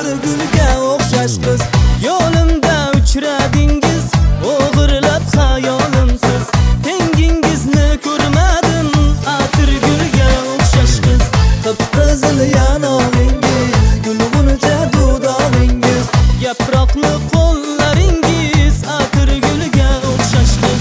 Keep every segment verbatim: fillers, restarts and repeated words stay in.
Atır gülge o'xshash qiz yo'limda uchradingiz o'g'irlab xayolimsiz tengingizni ko'rmadim atır gülge o'xshash qiz qip-qizil yanog'ingiz gulg'uncha dudog'ingiz yaproqni qo'llaringiz atır gülge o'xshash qiz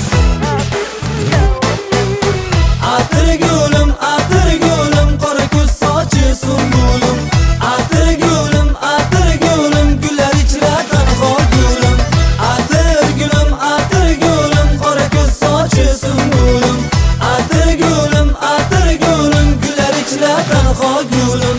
atır gulum atır gulum qora ko'z sochi sunbulim atır gulum atır gulum güller ichra tanho gulum atır gulum atır gulum qora ko'z sochi sunbulim atır gulum atır gulum güller ichra tanho gulum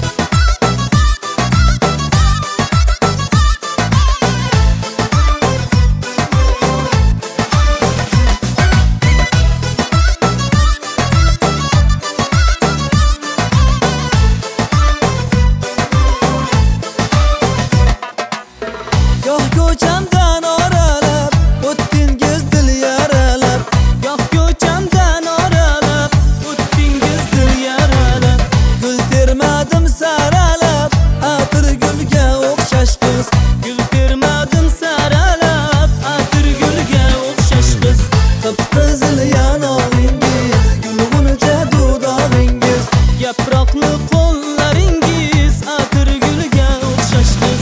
Goh ko'chamdan oralab o'tdingiz dil yaralab Goh ko'chamdan oralab o'tdingiz dil yaralab Gul termadim saralab atır gulga o'xshash qiz Gul termadim saralab atır gulga o'xshash qiz Qip-qizil yanog'ingiz gulg'uncha dudog'ingiz yaproqni qo'llaringiz atır gulga o'xshash qiz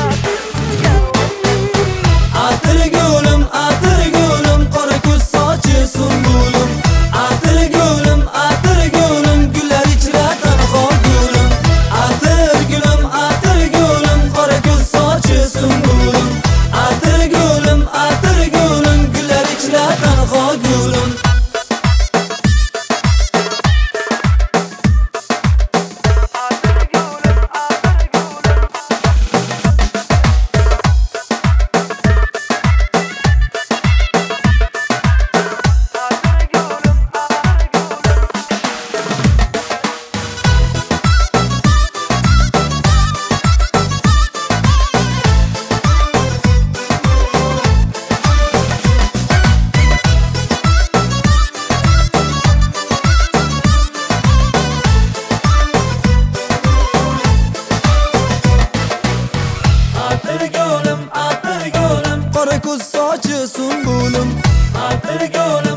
Atır gulum, atır gulum, qora ko'z sochi sunbulim Atır gulum, atır gulum, güller ichra tanho gulum Atır gulum, atır gulum, qora ko'z sochi sunbulim Atır gulum, atır gulum, güller ichra tanho gulum Atır gulum, atır gulum, qora ko'z sochi sunbulim Atır gulum